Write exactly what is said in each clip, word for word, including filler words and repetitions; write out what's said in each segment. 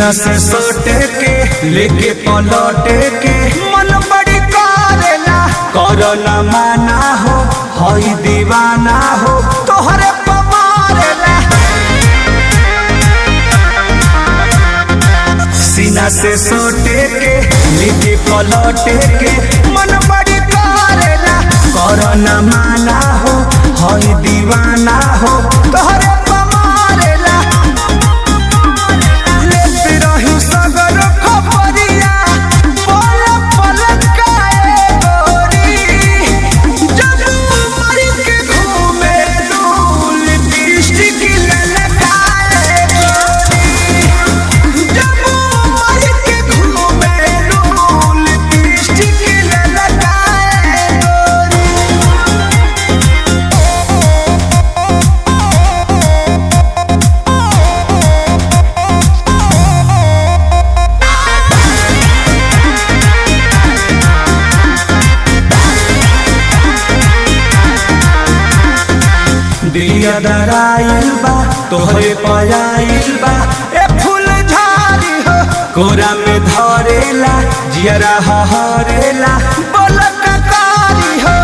सीना से सोटे के लेके पलटे के मन बड़ी करेला करो न माना हो हई दीवाना हो तोहरे पमारेला। सीना से सोटे के लेके पलटे के मन बड़ी करेला करो न माना हो हई दीवाना हो तोहरे पमारेला। लेते रही सगर खबरिया पल पल काए गोरी जब मर के घूमे डोल लिपस्टिक ललकाए गोरी जब मर के घूमे डोल लिपस्टिक ललकाए गोरी। दिया दराइल बा तोहरे पयाइल बा ए फूल झाड़ी हो कोरा में धरेला जियरा हरेला बोलक कारी हो।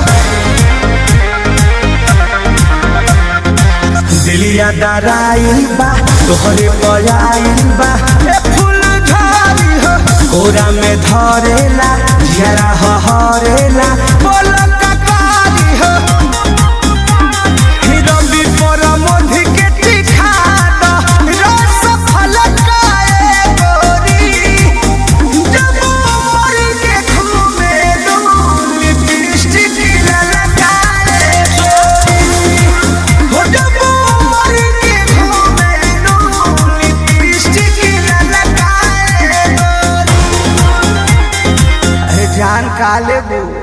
दिलिया दराइल बा तोहरे पयाइल बा ए फूल झाड़ी हो कोरा में धरेला जियरा हरेला बोलक कारी हो। जान काले बू